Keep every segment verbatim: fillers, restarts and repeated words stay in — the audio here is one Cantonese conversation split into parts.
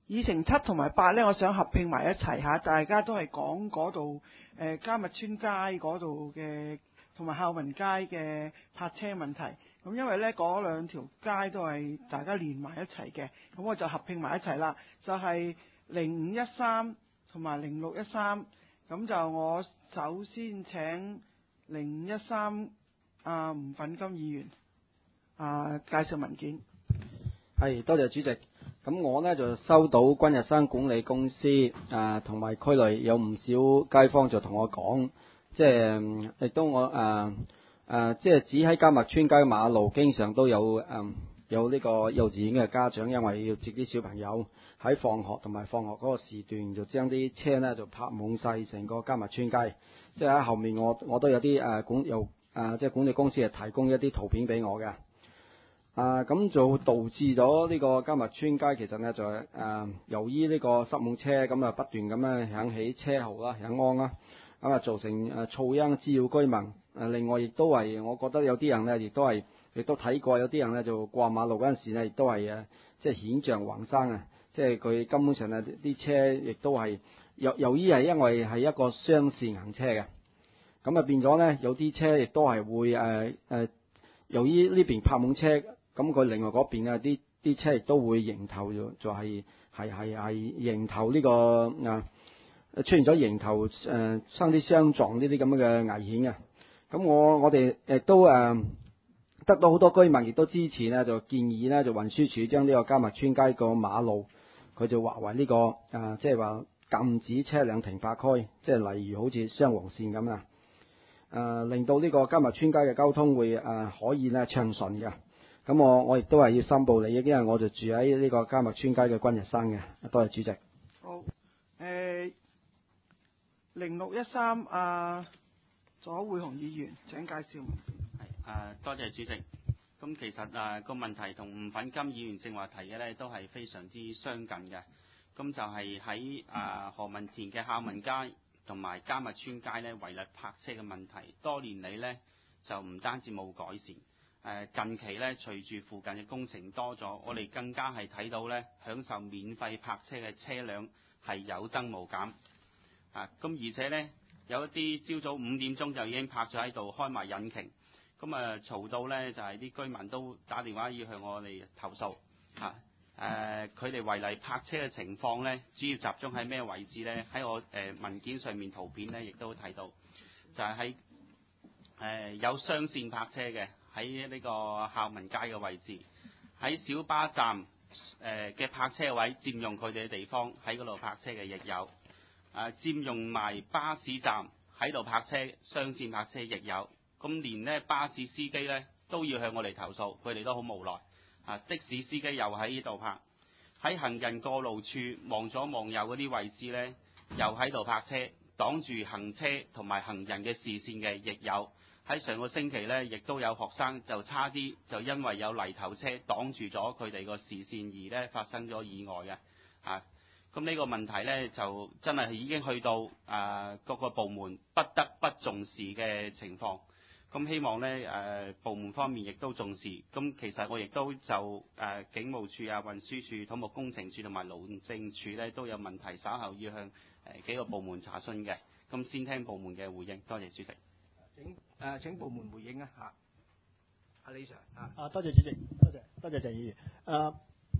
議程七同埋八咧，我想合併埋一齊嚇，大家都係講嗰度誒迦密村街嗰度嘅，同埋孝民街嘅泊車問題。咁因為咧嗰兩條街都係大家連埋一齊嘅，咁我就合併埋一齊啦。就係零五一三同埋零六一三。咁就我首先請零五一三啊吳奮金議員啊介紹文件。 係，多謝主席。咁我呢就收到君日新管理公司啊，同埋區內有唔少街坊就同我講，即係亦都我啊啊，即係只喺迦密村街馬路，經常都有嗯有呢個幼稚園嘅家長，因為要接啲小朋友喺放學同埋放學嗰個時段，就將啲車呢就泊滿晒成個迦密村街。即係喺後面我我都有啲誒管由誒即係管理公司係提供一啲圖片俾我嘅。啊，咁就導致咗呢個迦密村街其實呢，就係、是、誒、啊、由於呢個塞滿車咁啊不斷咁樣響起車號啦、響安啦，咁啊造成誒噪音滋擾居民。誒、啊、另外亦都係我覺得有啲人呢，亦都係亦都睇過有啲人呢，就過馬路嗰陣時呢，亦都係誒即係險象橫生啊！即係佢根本上啊啲車亦都係由由於係因為係一個雙線行車嘅，咁啊變咗呢，有啲車亦都係會誒誒、呃、由於呢邊泊滿車。咁佢另外嗰邊啊，啲啲車亦都會迎頭就就係係係係迎頭呢、這個啊出現咗迎頭誒、呃、生啲相撞呢啲咁樣嘅危險嘅。咁我我哋亦都誒、呃、得到好多居民亦都支持呢，就建議呢，就運輸署將呢個迦密村街個馬路佢就劃為呢、這個啊即係話禁止車輛停泊區，即係例如好似雙黃線咁啊，誒令到呢個迦密村街嘅交通會誒、呃、可以呢暢順嘅。咁我我亦都係要申報利益，因為我就住喺呢個迦密村街嘅君日新嘅。多謝主席。 好，誒零六一三啊左會雄議員請介紹。 係啊，多謝主席。咁其實啊個問題同吳奮金議員正話提嘅咧都係非常之相近嘅。咁就係喺啊何文田嘅孝民街同埋迦密村街咧違例泊車嘅問題，多年嚟咧就唔單止冇改善。誒近期咧，隨住附近嘅工程多咗，我哋更加係睇到咧，享受免費泊車嘅車輛係有增無減。啊，咁而且咧，有一啲朝早五點鐘就已經泊咗喺度，開埋引擎，咁啊嘈到咧就係、是、啲居民都打電話要向我哋投訴。啊，誒佢哋違例泊車嘅情況咧，主要集中喺咩位置咧？喺我誒、呃、文件上面圖片咧，亦都睇到，就係喺誒有雙線泊車嘅。喺呢個孝民街嘅位置，喺小巴站誒嘅泊車位佔用佢哋嘅地方，喺嗰度泊車嘅亦有，誒、啊、佔用埋巴士站喺度泊車，雙線泊車亦有。咁連呢巴士司機呢都要向我哋投訴，佢哋都好無奈。啊，的士司機又喺呢度泊，喺行人過路處望左望右嗰啲位置呢，又喺度泊車，擋住行車同埋行人嘅視線嘅亦有。喺上個星期呢，亦都有學生就差啲就因為有泥頭車擋住咗佢哋個視線而呢發生咗意外嘅。啊，咁呢個問題呢，就真係已經去到啊各個部門不得不重視嘅情況。咁希望呢誒、呃、部門方面亦都重視。咁其實我亦都就誒、呃、警務處啊、運輸署、土木工程處同埋勞政處呢都有問題，稍後要向誒、呃、幾個部門查詢嘅。咁先聽部門嘅回應。多謝主席。 請誒、呃、請部門回應啊嚇，阿李 Sir 啊， 啊多謝主席，多謝多謝鄭議員。誒、啊，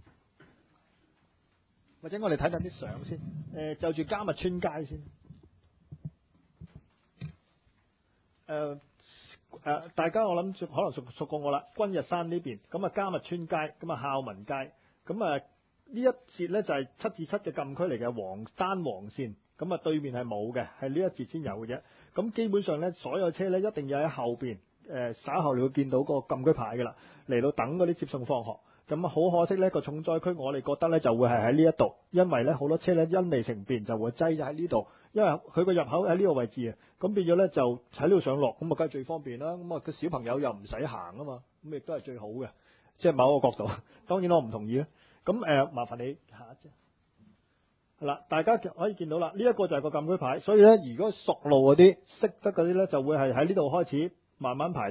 或者我哋睇睇啲相先。誒、呃，就住迦密村街先。誒、呃、誒、呃，大家我諗可能熟熟過我啦。君日山呢邊，咁啊迦密村街，咁啊孝民街，咁啊呢一節咧就係、是、七至七嘅禁區嚟嘅黃單黃線。咁啊，對面係冇嘅，係呢一節先有嘅啫。咁基本上咧，所有車咧一定要喺後邊，誒、呃、稍後你會見到個禁區牌嘅啦，嚟到等嗰啲接送放學。咁啊，好可惜呢個重災區我哋覺得咧就會係喺呢一度，因為咧好多車咧因未成便就會擠咗喺呢度，因為佢個入口喺呢個位置啊。咁變咗咧就喺呢度上落，咁啊梗係最方便啦。咁啊個小朋友又唔使行啊嘛，咁亦都係最好嘅，即係某一個角度。當然我唔同意啦。咁誒、呃，麻煩你下一張。係啦，大家可以見到啦，呢、這、一個就係個禁區牌，所以咧，如果熟路嗰啲、識得嗰啲咧，就會係喺呢度開始慢慢排隊啦。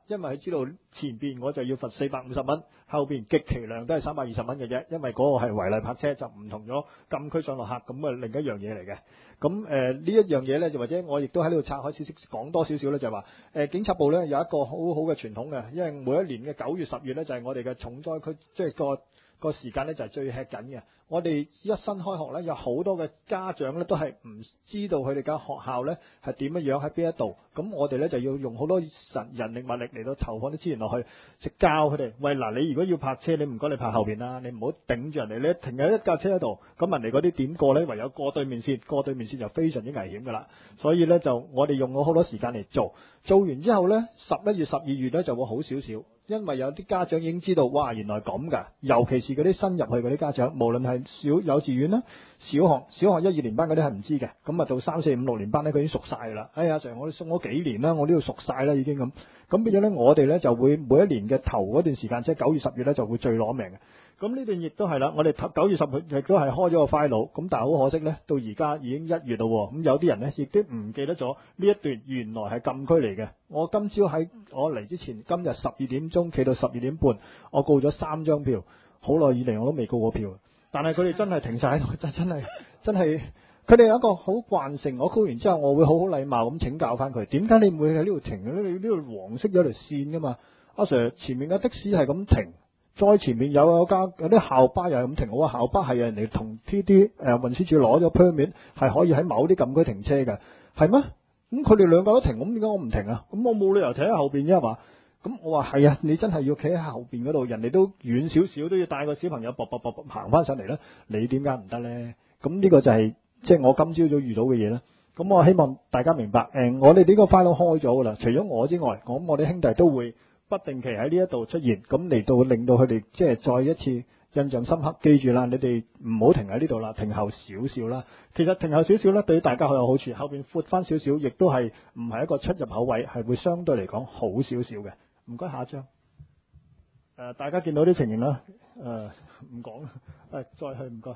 因為佢知道前邊我就要罰四百五十蚊，後邊極其量都係三百二十蚊嘅啫，因為嗰個係違例泊車，就唔同咗禁區上落客咁啊，另一樣嘢嚟嘅。咁誒呢一樣嘢咧，就或者我亦都喺呢度拆開少少講多少少咧，就係話誒警察部咧有一個好好嘅傳統嘅，因為每一年嘅九月、十月咧就係我哋嘅重災區，即係個個時間咧就係最吃緊嘅。我哋一新開學咧，有好多嘅家長咧都係唔知道佢哋間學校咧係點樣樣喺邊一度，咁我哋咧就要用好多神人力物力嚟到投放啲資源落去，就教佢哋。喂嗱，你如果要泊車，你唔該你泊後邊啦，你唔好頂住人哋，你停喺一架車喺度，咁人哋嗰啲點過咧？唯有過對面線，過對面線就非常之危險噶啦。所以咧就我哋用咗好多時間嚟做，做完之後咧，十一月、十二月咧就會好少少。因為有啲家長已經知道，哇，原來咁㗎。尤其是嗰啲新入去嗰啲家長，無論係小幼稚園啦、小學、小學一二年班嗰啲係唔知嘅，咁啊到三四五六年班咧，佢已經熟晒㗎啦。哎呀，Sir，我哋送咗幾年啦，我呢度熟晒啦已經咁。咁變咗咧，我哋咧就會每一年嘅頭嗰段時間，即係九月、十月咧就會最攞命嘅。咁呢段亦都係啦，我哋九月十月亦都係開咗個 file，咁但係好可惜咧，到而家已經一月啦喎，咁有啲人咧亦都唔記得咗呢一段原來係禁區嚟嘅。我今朝喺我嚟之前，今日十二點鐘企到十二點半，我告咗三張票，好耐以嚟我都未告過票，但係佢哋真係停晒喺度，真真係真係，佢哋有一個好慣性，我告完之後，我會好好禮貌咁請教翻佢，點解你唔會喺呢度停咧？你呢度黃色有條線噶嘛？阿 Sir，前面嘅的士係咁停。再前面有有間有啲校巴又係咁停，我話校巴係人哋同 T D 誒運輸署攞咗 permit 係可以喺某啲禁區停車嘅，係咩？咁佢哋兩個都停，咁點解我唔停啊？咁我冇理由停喺後邊啫嘛？咁我話係啊，你真係要企喺後邊嗰度，人哋都遠少少都要帶個小朋友，卜卜卜卜行翻上嚟咧，你點解唔得咧？咁呢個就係即係我今朝早遇到嘅嘢啦。咁我希望大家明白，誒、呃，我哋呢個 file 開咗噶啦，除咗我之外，咁我哋兄弟都會不定期喺呢一度出現，咁嚟到令到佢哋即係再一次印象深刻。記住啦，你哋唔好停喺呢度啦，停後少少啦。其實停後少少咧，對於大家好有好處，後邊闊翻少少，亦都係唔係一個出入口位，係會相對嚟講好少少嘅。唔該，下一張。誒、呃，大家見到啲情形啦，誒、呃，唔講啦，誒，再去唔該。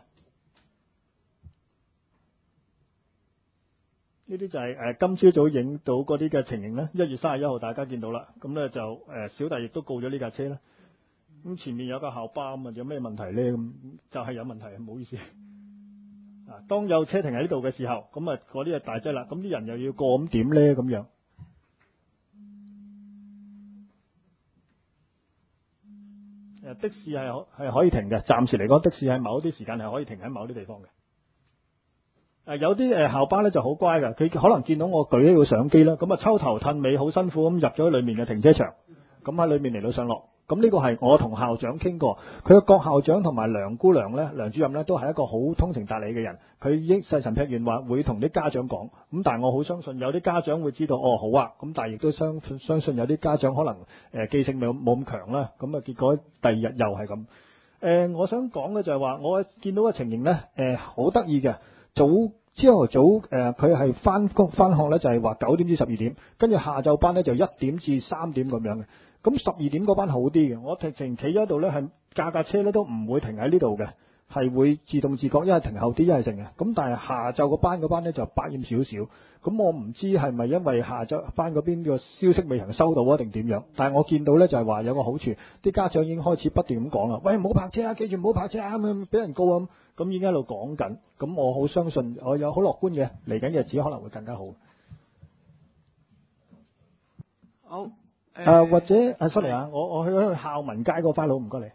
呢啲就係、是、誒、呃、今朝早影到嗰啲嘅情形咧，一月三十一號大家見到啦，咁咧就誒、呃、小弟亦都告咗呢架車啦。咁前面有個校巴咁啊，有咩問題咧？咁就係、是、有問題，唔好意思。啊，當有車停喺呢度嘅時候，咁啊嗰啲就大劑啦，咁啲人又要過，咁點咧？咁樣誒的士係係可以停嘅，暫時嚟講的士喺某啲時間係可以停喺某啲地方嘅。誒有啲誒校巴咧就好乖㗎，佢可能見到我舉起個相機啦，咁啊抽頭褪尾，好辛苦咁入咗裏面嘅停車場，咁喺裏面嚟到上落。咁呢個係我同校長傾過，佢嘅郭校長同埋梁姑娘咧、梁主任咧都係一個好通情達理嘅人，佢已經細神劈完話會同啲家長講。咁但係我好相信有啲家長會知道，哦好啊，咁但係亦都相相信有啲家長可能誒、呃、記性冇冇咁強啦，咁啊結果第二日又係咁。誒、呃，我想講嘅就係話，我見到嘅情形咧，誒好得意嘅。早朝頭早誒，佢係翻工翻學咧，就係話九點至十二點，跟住下晝班咧就一點至三點咁樣嘅。咁十二點嗰班好啲嘅，我直情企喺度咧，係架架車咧都唔會停喺呢度嘅，係會自動自覺，一係停後啲，一係成嘅。咁但係下晝個班嗰班咧就百厭少少。咁我唔知係咪因為下晝班嗰邊個消息未曾收到啊，定點樣？但係我見到咧就係話有個好處，啲家長已經開始不斷咁講啦，喂，唔好泊車啊，記住唔好泊車啊，咁樣俾人告啊，咁已經喺度講緊。咁我好相信，我有好樂觀嘅，嚟緊日子可能會更加好。 好，誒、 呃呃、或者啊 sorry 啊，我我去去校文街嗰個花佬，唔該你。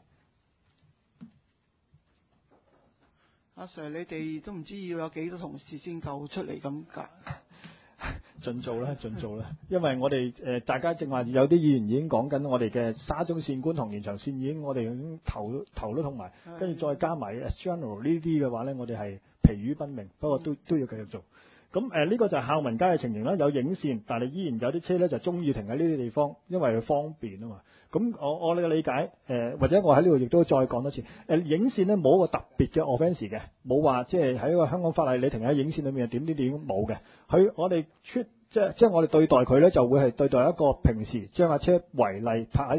阿 Sir， 你哋都唔知要有幾多同事先夠出嚟咁㗎？ 盡做啦，盡做啦，因為我哋誒、呃、大家正話有啲議員已經講緊我哋嘅沙中線、觀塘延長線已經我哋已經頭頭都痛埋，跟住再加埋 General 呢啲嘅話咧，我哋係疲於奔命，不過都都要繼續做。咁誒呢個就係孝民街嘅情形啦，有影線，但係依然有啲車咧就中意停喺呢啲地方，因為佢方便啊嘛。咁我我哋嘅理解誒、呃，或者我喺呢度亦都再講多次誒、呃，影線咧冇一個特別嘅 offence 嘅，冇話即係喺個香港法例你停喺影線裏面點點點冇嘅。佢我哋出即係即係我哋對待佢咧就會係對待一個平時將架車違例泊喺個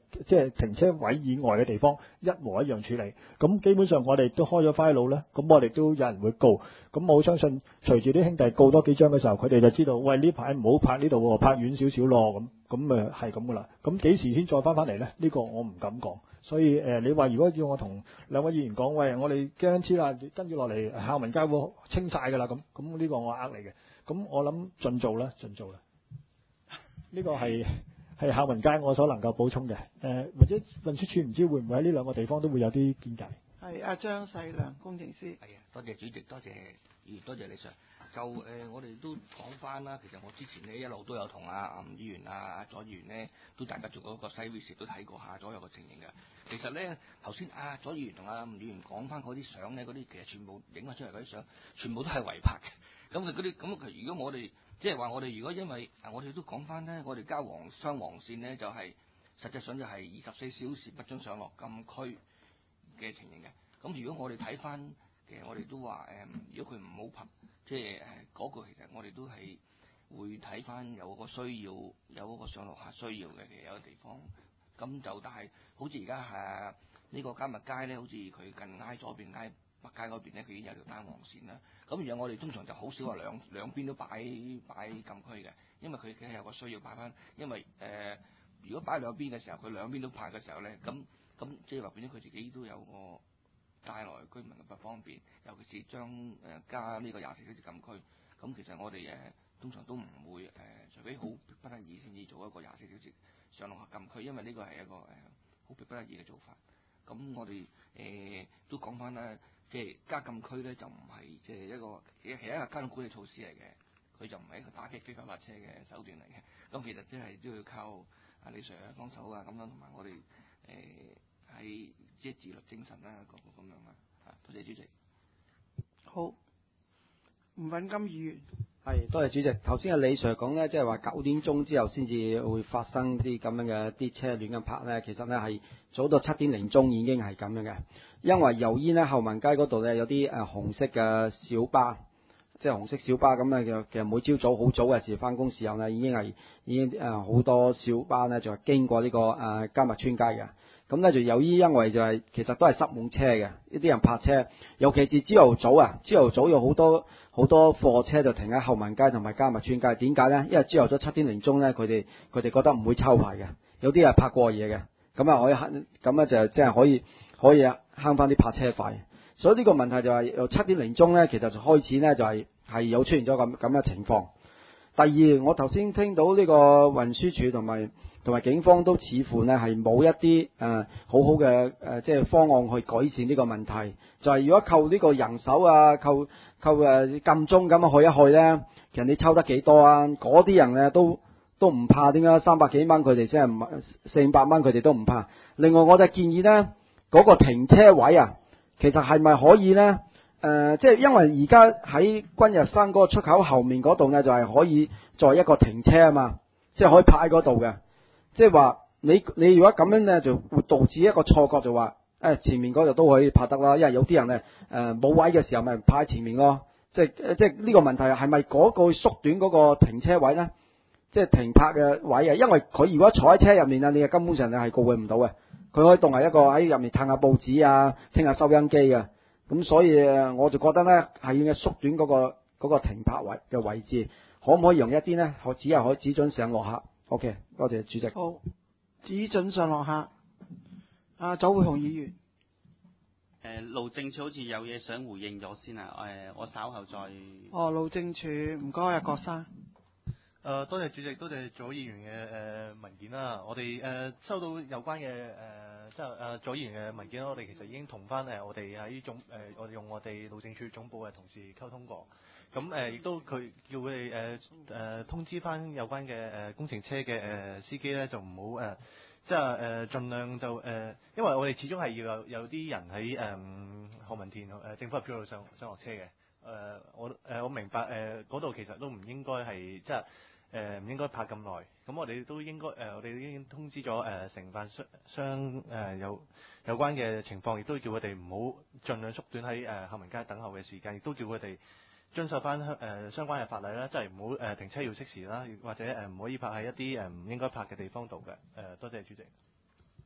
即係停車位以外嘅地方一模一樣處理。咁基本上我哋都開咗 file 咧，咁我哋都有人會告。咁我相信隨住啲兄弟告多幾張嘅時候，佢哋就知道，喂，呢排唔好拍呢度喎，拍遠少少咯。咁咁誒係咁噶啦。咁幾時先再翻翻嚟咧？呢個我唔敢講。所以誒、呃，你話如果要我同兩位議員講，喂，我哋驚黐啦，跟住落嚟孝民街會清晒噶啦，咁咁呢個我呃你嘅。咁我諗盡做啦，盡做啦。呢個係係孝民街我所能夠補充嘅。誒、呃，或者運輸署唔知會唔會喺呢兩個地方都會有啲見解。 係阿張世良工程師。 係啊，多謝主席，多謝議員，多謝李 Sir。就誒、呃，我哋都講翻啦。其實我之前呢一路都有同阿阿吳議員、阿、啊、左議員呢，都大家做嗰個西 visit 都睇過下左右嘅情形嘅。其實咧，頭先阿左議員同阿吳議員講翻嗰啲相咧，嗰啲其實全部影翻出嚟嗰啲相，全部都係違拍嘅。咁佢嗰啲咁，如果我哋即係話我哋如果因為啊，我哋都講翻咧，我哋交黃雙黃線咧，就係、是、實際上就係二十四小時不准上落禁區嘅情形嘅。咁如果我哋睇翻，其實我哋都話誒、嗯，如果佢唔好拍，即係誒嗰個其實我哋都係會睇翻有個需要，有嗰個上落客需要嘅，其實有個地方。咁就但係好似而家係呢個迦密街咧，好似佢近挨左邊挨北街嗰邊咧，佢已經有條單黃線啦。咁而我哋通常就好少話兩兩邊都擺擺禁區嘅，因為佢佢係有個需要擺翻。因為誒、呃，如果擺兩邊嘅時候，佢兩邊都拍嘅時候咧，咁咁即係話變咗佢自己都有個帶來居民嘅不方便，尤其是將誒加呢個廿四小時禁區。咁其實我哋誒通常都唔會誒、呃，除非好迫不得已先至做一個廿四小時上落客禁區，因為呢個係一個誒好迫不得已嘅做法。咁我哋誒、呃、都講翻啦，即係加禁區咧就唔係即係一個其實係一個交通管理措施嚟嘅，佢就唔係一個打擊非法泊車嘅手段嚟嘅。咁其實即係都要靠阿李 Sir 幫手啊，咁樣同埋我哋誒喺即係自律精神啦，個個咁樣啦。啊，多謝主席。 好，吳錦金議員。 係，多謝主席。頭先阿李 Sir 講咧，即係話九點鐘之後先至會發生啲咁樣嘅啲車亂咁泊咧，其實咧係早到七點零鐘已經係咁樣嘅。因為由於咧後文街嗰度咧有啲誒紅色嘅小巴，即係紅色小巴咁咧，其實每朝早好早嘅時翻工時候咧，已經係已經誒好多小巴咧就係經過呢個誒迦密村街嘅。咁咧就由於因為就係、是、其實都係塞滿車嘅，呢啲人泊車，尤其是朝頭早啊，朝頭早有好多好多貨車就停喺後文街同埋迦密村街。點解咧？因為朝頭早七點零鐘咧，佢哋佢哋覺得唔會抽牌嘅，有啲係泊過夜嘅，咁啊可以慳，咁咧就即係可以可以慳翻啲泊車費。所以呢個問題就係由七點零鐘咧，其實就開始咧就係、是、係有出現咗咁咁嘅情況。第二，我頭先聽到呢個運輸署同埋同埋警方都似乎呢係冇一啲誒、呃、好好嘅誒即係方案去改善呢個問題。就係、是、如果扣呢個人手啊，扣扣誒禁鐘咁去一去呢，其實你抽得幾多啊？嗰啲人呢都都唔怕，點解三百幾蚊佢哋真係唔四五百蚊佢哋都唔怕。另外我就建議呢嗰、那個停車位啊，其實係咪可以呢？誒、呃，即係因為而家喺君日山嗰個出口後面嗰度呢，就係、是、可以作一個停車啊嘛，即係可以泊喺嗰度嘅。即係話你你如果咁樣呢，就會導致一個錯覺，就話誒、哎、前面嗰度都可以泊得啦，因為有啲人呢誒冇、呃、位嘅時候咪泊喺前面咯。即係即係呢個問題係咪嗰個縮短嗰個停車位呢？即係停泊嘅位啊，因為佢如果坐喺車入面啊，你根本上你係告佢唔到嘅。佢可以當係一個喺入面睇下報紙啊，聽下收音機啊。咁所以我就覺得呢係應該縮短嗰、嗰個嗰個停泊位嘅位置，可唔可以用一啲呢？我只係可以只准上落客。OK， 多謝主席。 好，只准上落客。阿左會雄議員。 誒，路政署好似有嘢想回應咗先啊。誒，我稍後再。 哦，路政署，唔該啊，郭生。 誒、呃，多謝主席，多謝左議員嘅誒、呃、文件啦。我哋誒、呃、收到有關嘅誒，即係誒左議員嘅文件，我哋其實已經同翻誒我哋喺總誒，我哋用我哋路政署總部嘅同事溝通過。咁誒亦都佢叫佢哋誒誒通知翻有關嘅誒、呃、工程車嘅誒、呃、司機咧，就唔好誒，即係誒盡量就誒、呃，因為我哋始終係要有有啲人喺誒何文田誒、呃、政府入邊度上上落車嘅。誒、呃、我誒、呃、我明白誒嗰度其實都唔應該係即係。誒唔、呃、應該泊咁耐，咁我哋都應該誒、呃，我哋已經通知咗誒、呃、承辦商商誒有有關嘅情況，亦都叫佢哋唔好盡量縮短喺誒後文街等候嘅時間，亦都叫佢哋遵守翻誒、呃、相關嘅法例啦，即係唔好誒停車要熄匙啦，或者誒唔、呃、可以泊喺一啲誒唔應該泊嘅地方度嘅。誒、呃、多謝主席。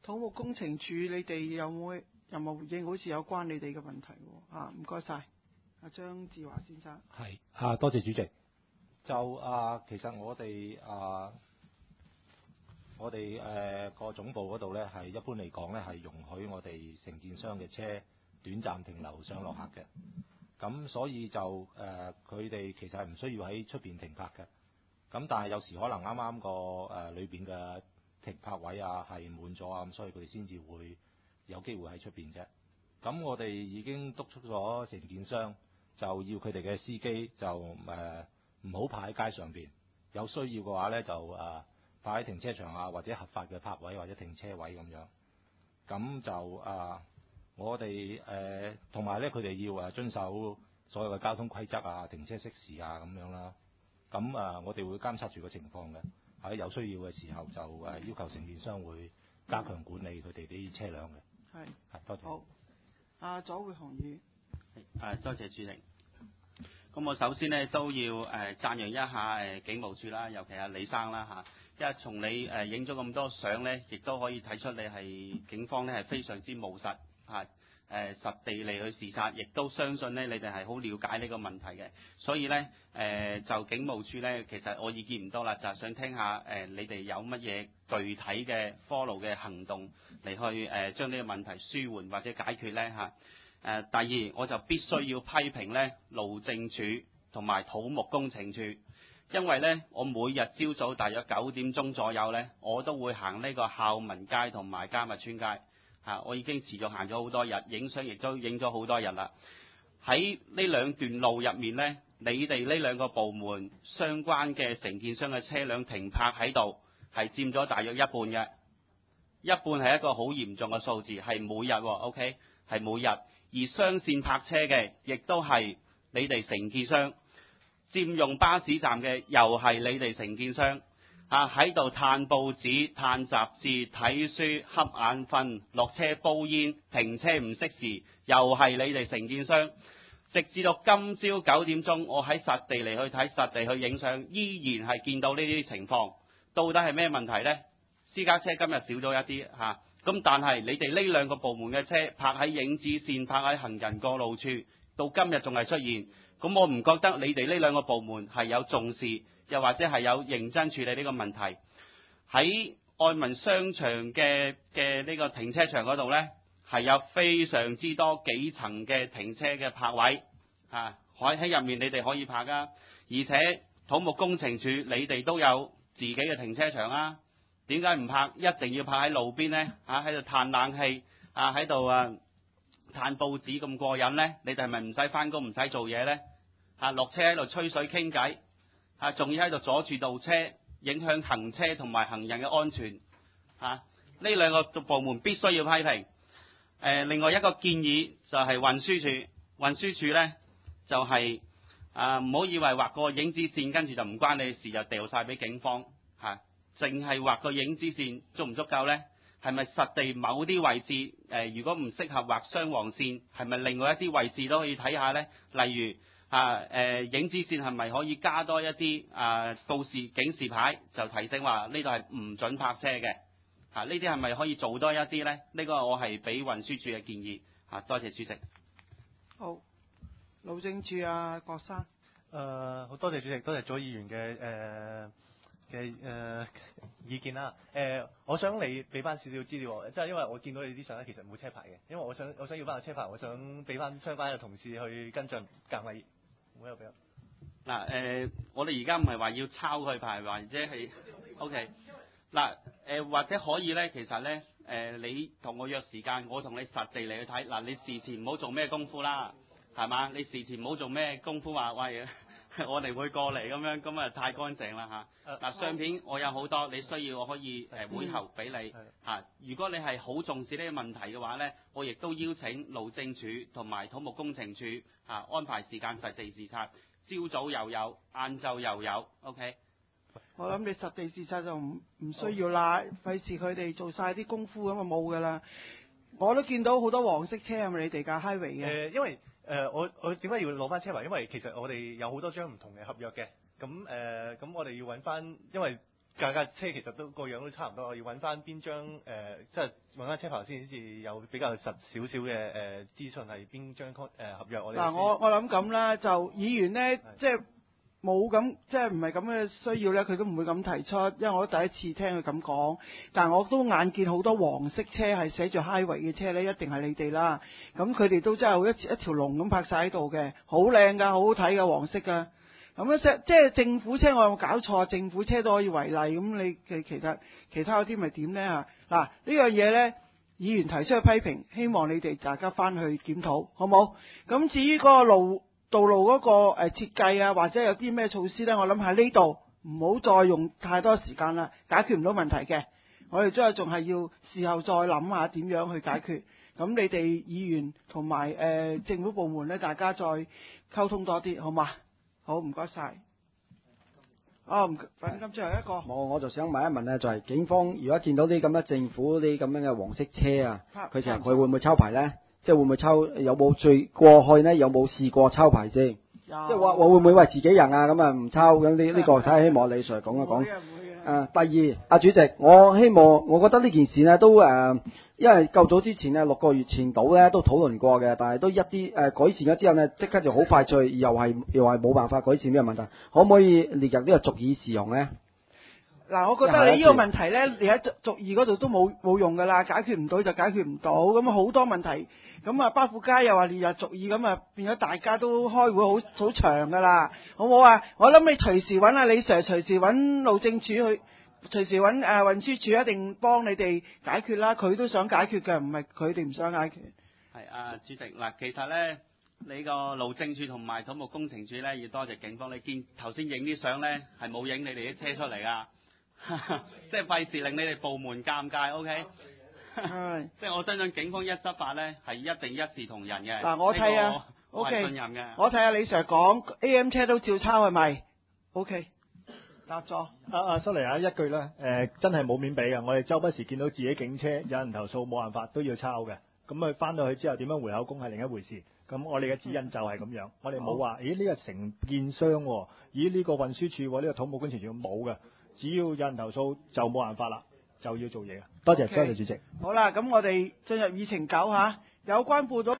土木工程處你哋有冇有冇回應？好似有關你哋嘅問題喎。啊，唔該晒，阿張志華先生。 係啊，多謝主席。就啊，其實我哋啊，我哋誒個總部嗰度咧，係一般嚟講咧，係容許我哋承建商嘅車短暫停留上落客嘅。咁所以就誒，佢哋其實係唔需要喺出邊停泊嘅。咁但係有時可能啱啱個誒裏邊嘅停泊位啊係滿咗啊，咁所以佢哋先至會有機會喺出邊啫。咁我哋已經督促咗承建商，就要佢哋嘅司機就誒唔好泊喺街上邊，有需要嘅話咧就誒泊喺停車場啊，或者合法嘅泊位或者停車位咁樣。咁就誒、呃、我哋誒同埋咧，佢哋要誒遵守所有嘅交通規則啊、停車熄匙啊咁樣啦。咁啊，我哋會監察住個情況嘅，喺有需要嘅時候就誒要求承建商會加強管理佢哋啲車輛嘅。 係係，多謝。 好，阿左會雄議。 誒，多謝主席。咁我首先呢，都要誒讚揚一下誒警務處啦，尤其係李生啦嚇，因為從你誒影咗咁多相呢，亦都可以睇出你係警方呢係非常之務實嚇。誒實地嚟去視察，亦都相信咧，你哋係好了解呢個問題嘅。所以咧，誒、呃、就警務處咧，其實我意見唔多啦，就係、是、想聽下誒、呃、你哋有乜嘢具體嘅 follow 嘅行動嚟去誒、呃、將呢個問題舒緩或者解決咧嚇。誒、呃、第二，我就必須要批評咧路政署同埋土木工程處，因為咧我每日朝早大約九點鐘左右咧，我都會行呢個孝民街同埋迦密村街。啊！我已經持續行咗好多日，影相亦都影咗好多日啦。喺呢兩段路入面呢，你哋呢兩個部門相關嘅承建商嘅車輛停泊喺度，係佔咗大約一半嘅。一半係一個好嚴重嘅數字，係每日喎 ，OK， 係每日。而雙線泊車嘅，亦都係你哋承建商。佔用巴士站嘅，又係你哋承建商。啊！喺度嘆報紙、嘆雜誌、睇書、瞌眼瞓、落車煲煙、停車唔熄匙，又係你哋承建商。直至到今朝九點鐘，我喺實地嚟去睇、實地去影相，依然係見到呢啲情況。到底係咩問題呢？私家車今日少咗一啲嚇，咁、啊、但係你哋呢兩個部門嘅車泊喺影子線、泊喺行人過路處，到今日仲係出現。咁我唔覺得你哋呢兩個部門係有重視。又或者係有認真處理呢個問題。喺愛民商場嘅嘅呢個停車場嗰度呢，係有非常之多幾層嘅停車嘅泊位，嚇喺喺入面你哋可以泊㗎。而且土木工程處你哋都有自己嘅停車場啊，點解唔泊？一定要泊喺路邊呢？嚇喺度嘆冷氣，啊喺度啊嘆報紙咁過癮呢？你哋係咪唔使返工唔使做嘢呢？嚇落車喺度吹水傾偈。啊！仲要喺度阻住道車，影響行車同埋行人嘅安全。嚇、啊，呢兩個部門必須要批評。誒、呃，另外一個建議就係運輸署，運輸署呢，就係、是、啊，唔好以為畫個影子線，跟住就唔關你事，就掉晒俾警方。嚇、啊，淨係畫個影子線足唔足夠呢？係咪實地某啲位置誒、呃，如果唔適合畫雙黃線，係咪另外一啲位置都可以睇下呢？例如。啊！誒、呃、影子線係咪可以加多一啲啊告示警示牌，就提醒話呢度係唔準泊車嘅？啊，呢啲係咪可以做多一啲呢？呢、呢個我係俾運輸署嘅建議。啊，多謝主席。 好，路政署啊，郭生。誒、 呃，好多謝主席，多謝左議員嘅誒嘅誒意見啦。誒、呃，我想你俾翻少少資料，即係因為我見到你啲相咧，其實冇車牌嘅，因為我想我想要翻個車牌，我想俾翻相關嘅同事去跟進，隔籬。冇有俾嗱誒，我哋而家唔係話要抄佢牌，或者係 OK 嗱誒，或者可以咧，其實咧誒、呃，你同我約時間，我同你實地嚟去睇嗱、呃，你事前唔好做咩功夫啦，係嘛？你事前唔好做咩功夫話喂，我哋會過嚟咁樣，咁啊太乾淨啦嚇。嗱、呃、相片我有好多，你需要我可以誒、呃、會後俾你嚇、啊。如果你係好重視呢個問題嘅話咧，我亦都邀請路政署同埋土木工程署。啊！安排時間實地視察，朝早又有，晏晝又有。OK。 我諗你實地視察就唔唔需要啦，費事佢哋做晒啲功夫咁就冇噶啦。我都見到好多黃色車係咪你哋架 highway 嘅？誒、 呃，因為誒、呃、我我點解要攞翻車牌？因為其實我哋有好多張唔同嘅合約嘅。咁誒咁我哋要揾翻，因為架架車其實都個樣都差唔多，我要揾翻邊張誒，即係揾翻車牌先至有比較實少少嘅誒資訊係邊張 con 誒合約我哋。 嗱，我我諗咁啦，就議員呢，即係冇咁，即係唔係咁嘅需要呢，佢都唔會咁提出，因為我都第一次聽佢咁講。但係我都眼見好多黃色車係寫住 highway 嘅車呢，一定係你哋啦。咁佢哋都真係好一一條龍咁泊晒喺度嘅，好靚㗎，好好睇㗎，黃色㗎。咁咧即係政府車，我有冇搞錯？政府車都可以違例，咁你嘅其他其他嗰啲咪點呢？嚇？嗱，呢樣嘢呢，議員提出嘅批評，希望你哋大家翻去檢討，好冇？咁至於嗰個路道路嗰個誒設計啊，或者有啲咩措施呢？我諗喺呢度唔好再用太多時間啦，解決唔到問題嘅。我哋都係仲係要事後再諗下點樣去解決。咁你哋議員同埋誒政府部門呢，大家再溝通多啲，好嘛？好，唔該晒。哦，唔，咁今最後一個。 我我就想問一問咧，就係、是、警方如果見到啲咁嘅政府啲咁樣嘅黃色車啊，佢成日佢會唔會抄牌咧？即係會唔會抄？有冇最過去呢？有冇試過抄牌先？即係話我會唔會為自己人啊咁啊唔抄咁呢？呢個睇下希望李 Sir 講一講。誒、呃，第二，阿主席，我希望，我覺得呢件事呢都誒、呃，因為較早之前呢，六個月前到呢都討論過嘅，但係都一啲誒、呃、改善咗之後呢，即刻就好快脆，又係又係冇辦法改善呢個問題，可唔可以列入呢個續議事項呢？ 嗱，我覺得你呢個問題呢，你喺續續議嗰度都冇冇用㗎啦，解決唔到就解決唔到，咁好多問題，咁啊巴富街又話列入續議，咁啊變咗大家都開會好好長㗎啦，好唔好啊？我諗你隨時揾阿李 Sir，隨時揾路政署去，隨時揾誒運輸署一定幫你哋解決啦，佢都想解決嘅，唔係佢哋唔想解決。 係啊，主席嗱，其實呢，你個路政署同埋土木工程署呢，要多謝警方，你見頭先影啲相呢，係冇影你哋啲車出嚟㗎。即係費事令你哋部門尷尬 ，OK？ 即係我相信警方一執法咧，係一定一視同仁嘅。 嗱，我睇啊我係信任嘅。 我睇下李 Sir 講 A M 車都照抄係咪 ？OK， 答咗。 阿阿蘇尼亞一句啦，誒、呃、真係冇面俾嘅。我哋周不時見到自己警車有人投訴，冇辦法都要抄嘅。咁佢翻到去之後點樣回口供係另一回事。咁我哋嘅指引就係咁樣，我哋冇話，咦呢、這個承建商，咦呢、這個運輸署，呢、這個土木工程署冇嘅。只要有人投訴就冇辦法啦，就要做嘢。多謝，多謝主席。 好啦，咁我哋進入議程九嚇，有關報道。